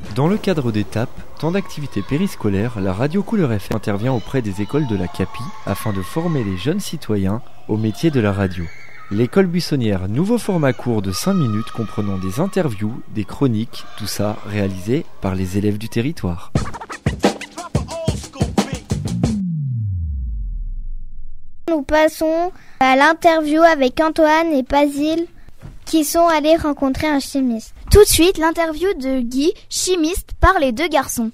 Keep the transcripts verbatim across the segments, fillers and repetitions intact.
Dans le cadre d'Étape, temps d'activité périscolaire, la radio Couleur F M intervient auprès des écoles de la CAPI afin de former les jeunes citoyens au métier de la radio. L'école buissonnière, nouveau format court de cinq minutes comprenant des interviews, des chroniques, tout ça réalisé par les élèves du territoire. Nous passons à l'interview avec Antoine et Basile qui sont allés rencontrer un chimiste. Tout de suite, l'interview de Guy, chimiste, par les deux garçons.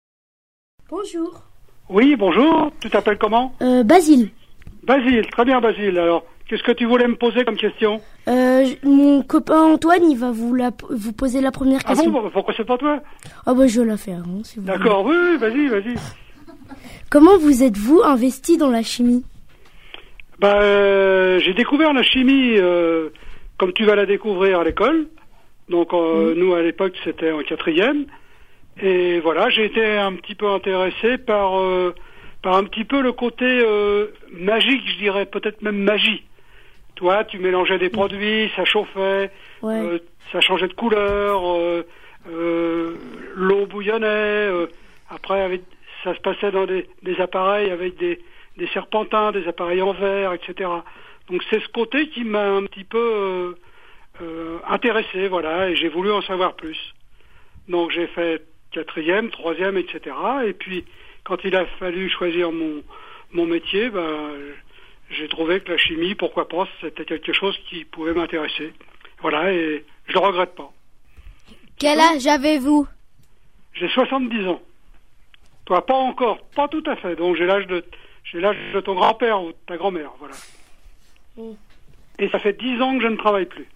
Bonjour. Oui, bonjour. Tu t'appelles comment ? Euh, Basile. Basile, très bien Basile. Alors, qu'est-ce que tu voulais me poser comme question ? Euh, mon copain Antoine, il va vous, la, vous poser la première question. Ah bon, pourquoi c'est pas toi ? Ah bah je vais la faire, hein, si vous D'accord, voulez. oui, oui, vas-y, vas-y. Comment vous êtes-vous investi dans la chimie ? Bah, euh, j'ai découvert la chimie euh, comme tu vas la découvrir à l'école. Donc, euh, mmh. nous, à l'époque, c'était en quatrième. Et voilà, j'ai été un petit peu intéressé par, euh, par un petit peu le côté euh, magique, je dirais, peut-être même magie. Toi, tu mélangeais des produits, ça chauffait, ouais. euh, ça changeait de couleur, euh, euh, l'eau bouillonnait. Euh, après, avec, ça se passait dans des, des appareils avec des, des serpentins, des appareils en verre, et cetera. Donc, c'est ce côté qui m'a un petit peu... Euh, Euh, intéressé, voilà, et j'ai voulu en savoir plus. Donc j'ai fait quatrième, troisième, et cetera. Et puis quand il a fallu choisir mon mon métier, ben j'ai trouvé que la chimie, pourquoi pas, c'était quelque chose qui pouvait m'intéresser. Voilà, et je le regrette pas. Quel âge avez-vous ? J'ai soixante-dix ans. Toi, pas encore, pas tout à fait. Donc j'ai l'âge de j'ai l'âge de ton grand-père ou de ta grand-mère, voilà. Mm. Et ça fait dix ans que je ne travaille plus.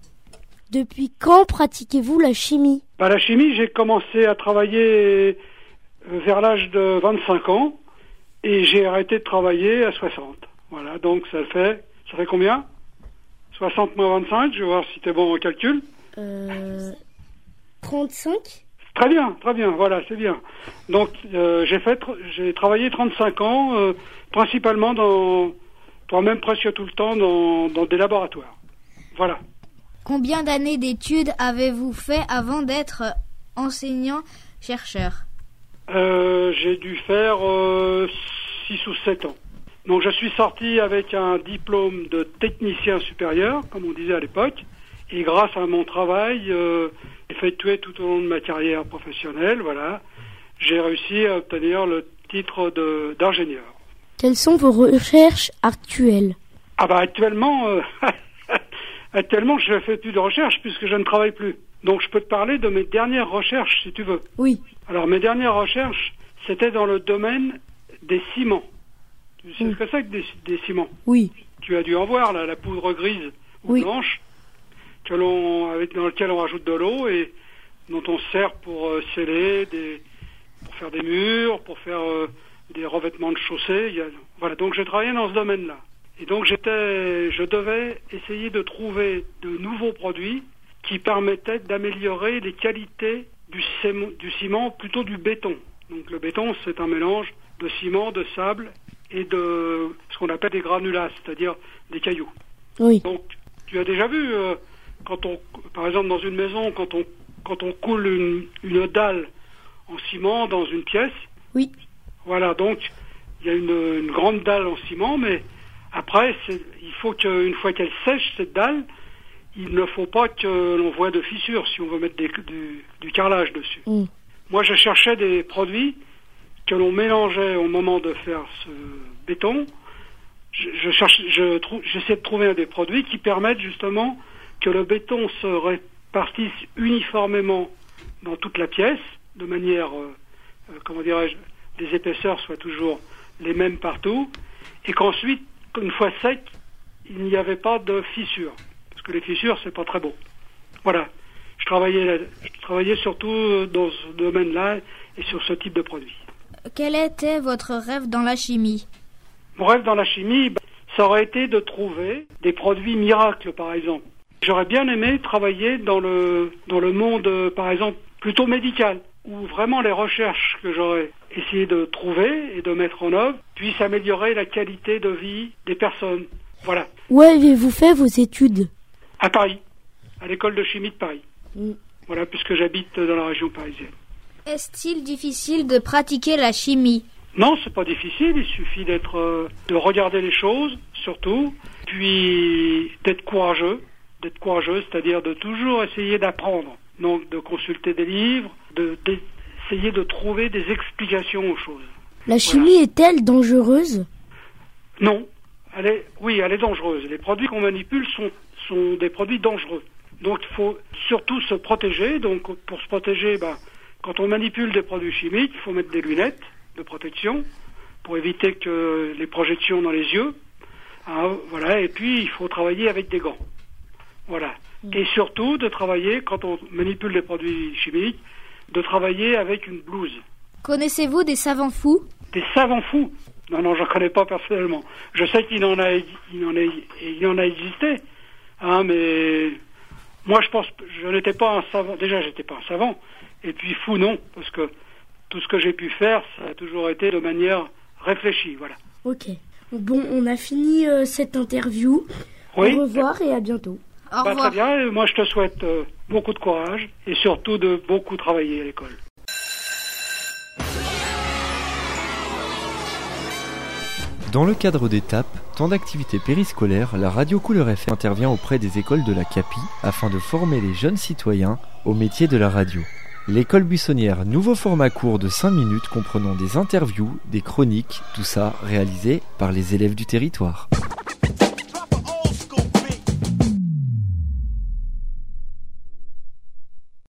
Depuis quand pratiquez-vous la chimie ? Bah, la chimie, j'ai commencé à travailler vers l'âge de vingt-cinq ans et j'ai arrêté de travailler à soixante. Voilà, donc ça fait, ça fait combien ? soixante moins vingt-cinq, je vais voir si t'es bon en calcul. Euh, trente-cinq ? Très bien, très bien, voilà, c'est bien. Donc euh, j'ai fait, j'ai travaillé trente-cinq ans, euh, principalement dans, toi-même presque tout le temps dans, dans des laboratoires. Voilà. Combien d'années d'études avez-vous fait avant d'être enseignant-chercheur ? euh, J'ai dû faire euh, six ou sept ans. Donc je suis sorti avec un diplôme de technicien supérieur, comme on disait à l'époque, et grâce à mon travail euh, effectué tout au long de ma carrière professionnelle, voilà, j'ai réussi à obtenir le titre de, d'ingénieur. Quelles sont vos recherches actuelles ? Ah bah actuellement... Euh, Actuellement, je fais plus de recherche puisque je ne travaille plus. Donc, je peux te parler de mes dernières recherches, si tu veux. Oui. Alors, mes dernières recherches, c'était dans le domaine des ciments. Tu sais oui. ce que c'est que des, des ciments ? Oui. Tu as dû en voir, là, la poudre grise ou oui. blanche, que l'on, avec, dans laquelle on rajoute de l'eau et dont on se sert pour euh, sceller, des, pour faire des murs, pour faire euh, des revêtements de chaussées. Il y a, voilà, donc j'ai travaillé dans ce domaine-là. Et donc j'étais, je devais essayer de trouver de nouveaux produits qui permettaient d'améliorer les qualités du ciment, du ciment, plutôt du béton. Donc le béton, c'est un mélange de ciment, de sable et de ce qu'on appelle des granulats, c'est-à-dire des cailloux. Oui. Donc tu as déjà vu, euh, quand on, par exemple dans une maison, quand on quand on coule une, une dalle en ciment dans une pièce. Oui. Voilà, donc il y a une, une grande dalle en ciment, mais après, c'est, il faut qu'une fois qu'elle sèche, cette dalle, il ne faut pas que l'on voie de fissures si on veut mettre des, du, du carrelage dessus. Mm. Moi, je cherchais des produits que l'on mélangeait au moment de faire ce béton. Je, je cherche, je trou, j'essaie de trouver des produits qui permettent justement que le béton se répartisse uniformément dans toute la pièce, de manière, euh, euh, comment dirais-je, les épaisseurs soient toujours les mêmes partout, et qu'ensuite, une fois sec, il n'y avait pas de fissures. Parce que les fissures, c'est pas très beau. Voilà. Je travaillais, là, je travaillais surtout dans ce domaine-là et sur ce type de produit. Quel était votre rêve dans la chimie ? Mon rêve dans la chimie, ben, ça aurait été de trouver des produits miracles, par exemple. J'aurais bien aimé travailler dans le, dans le monde, par exemple, plutôt médical, où vraiment les recherches que j'aurais essayé de trouver et de mettre en œuvre puissent améliorer la qualité de vie des personnes. Voilà. Où avez-vous fait vos études ? À Paris, à l'école de chimie de Paris. Mm. Voilà, puisque j'habite dans la région parisienne. Est-il difficile de pratiquer la chimie? Non, c'est pas difficile, il suffit d'être, euh, de regarder les choses, surtout, puis d'être courageux, d'être courageux, c'est-à-dire de toujours essayer d'apprendre, donc de consulter des livres, de, d'essayer de trouver des explications aux choses. La chimie voilà. Est-elle dangereuse? Non, elle est, oui, elle est dangereuse. Les produits qu'on manipule sont, sont des produits dangereux. Donc il faut surtout se protéger. Donc pour se protéger, ben, quand on manipule des produits chimiques, il faut mettre des lunettes de protection pour éviter que les projections dans les yeux. Hein, voilà. Et puis il faut travailler avec des gants. Voilà. Mmh. Et surtout de travailler, quand on manipule des produits chimiques, de travailler avec une blouse. Connaissez-vous des savants fous? Des savants fous? Non, non, je ne connais pas personnellement. Je sais qu'il en a, il en a, il en a existé, hein, mais moi je pense, je n'étais pas un savant. Déjà, j'étais pas un savant. Et puis fou, non, parce que tout ce que j'ai pu faire, ça a toujours été de manière réfléchie, voilà. Ok. Bon, on a fini euh, cette interview. Oui. Au revoir et à bientôt. Au bah, revoir. Très bien. Et moi, je te souhaite euh, beaucoup de courage et surtout de beaucoup travailler à l'école. Dans le cadre d'Étape, temps d'activité périscolaire, la radio Couleur F M intervient auprès des écoles de la CAPI afin de former les jeunes citoyens au métier de la radio. L'école buissonnière, nouveau format court de cinq minutes comprenant des interviews, des chroniques, tout ça réalisé par les élèves du territoire.